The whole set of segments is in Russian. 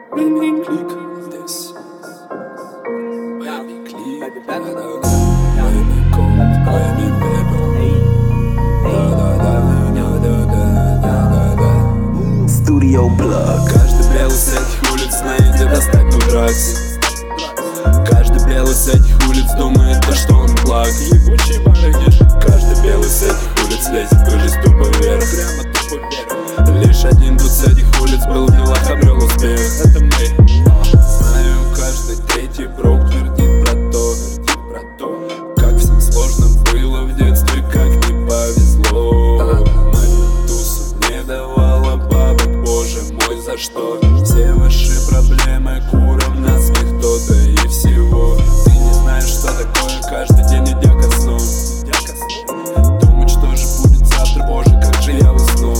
Baby click this. Baby click. Baby cold. Baby baby. Studio Plug. Каждый белый с этих улиц найдет достать тут дракс. Каждый белый с этих улиц думает, то, что он благ. Ебучий барыги. Каждый белый с этих улиц лезет в жизнь тупо вверх. Прямо тупо вверх. Лишь один тут с этих улиц был в делах, обрел успех. Это мы. Знаю, каждый третий брок твердит про то, как всем сложно было в детстве, как не повезло. Мать тусу не давала бабок, боже мой, за что? Все ваши проблемы куром на смех кто-то и всего. Ты не знаешь, что такое каждый день, идя ко сну. Думать, что же будет завтра, боже, как же я усну.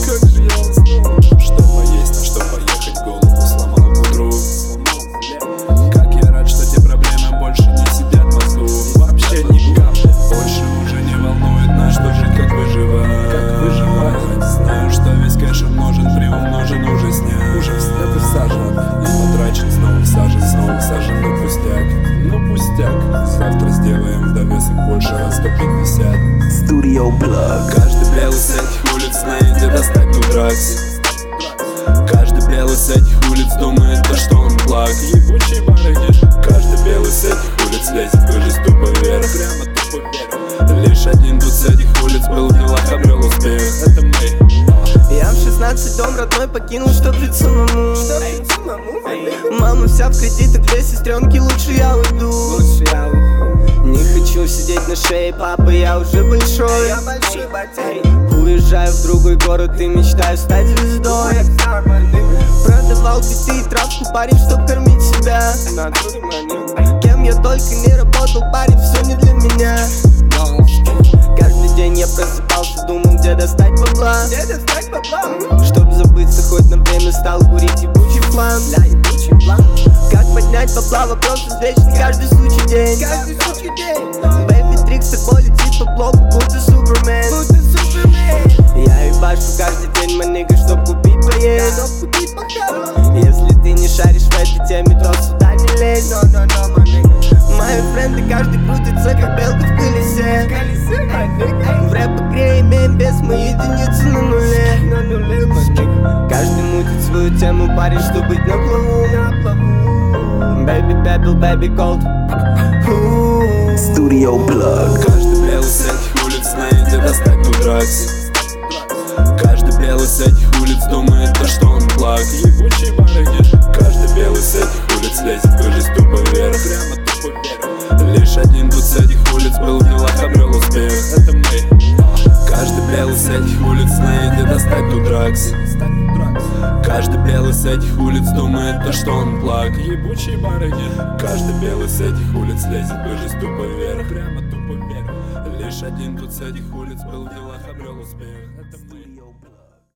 Что поесть, на что поехать, голову сломал к утру. Как я рад, что те проблемы больше не сидят в мозгу. Вообще никак. Больше уже не волнует нас, что жить, как выживать. Знаю, что весь кэш умножен, приумножен, уже снят. Уже всажен и потрачен, снова всажен, ну пустяк. Завтра сделаем в довесок больше раз 150. Studio Plug. Каждый белый с этих улиц найдет достать тут дракс. Каждый белый с этих улиц думает, то, что он благ. Ебучий барыги. Каждый белый с этих улиц лезет в жизнь тупо вверх. Прямо тупо вверх. Лишь один тут с этих улиц был в делах, обрел успех. Это мы. Я в 16 дом родной покинул, чтоб жить самому. Мама вся в кредитах, две сестренки, лучше я уйду. Не хочу сидеть на шее, папа, я уже большой. Уезжаю в другой город и мечтаю стать звездой. Продавал биты и травку, парень, чтоб кормить себя. Кем я только не работал, парень, все не для меня. Каждый день я просыпался, думал, где достать бабла. Чтоб забыться хоть на время, стал курить ебучий план. Как поднять бабла, вопрос извечный каждый случай день. Бэйби Трикстер полетит по блоку, будто Супермен. Я ебашу каждый день, манига, чтоб купить поесть. Если ты не шаришь в этой теме, то сюда не лезь. Мои френды каждый крутится, как белка в колесе. В рэп-игре имеем без моей единицы на нуле. Каждый мутит свою тему, парень, чтобы быть на плаву. Baby pebble, baby cold. Studio Plug. Каждый белый с этих улиц найдет достать тут дракс. Каждый белый с этих улиц думает, то, что он благ. Ебучий барыги. Каждый белый с этих улиц лезет в жизнь тупо вверх. Прямо тупо вверх. Лишь один тут с этих улиц был в делах, обрел успех. Это мы. Каждый белый с этих улиц найдет достать тут дракс. Каждый белый с этих улиц думает, то, что он благ. Ебучий барыги. Каждый белый с этих улиц лезет в жизнь тупо вверх. Прямо тупо вверх. Лишь один тут с этих улиц был в делах, обрел успех. Это мы.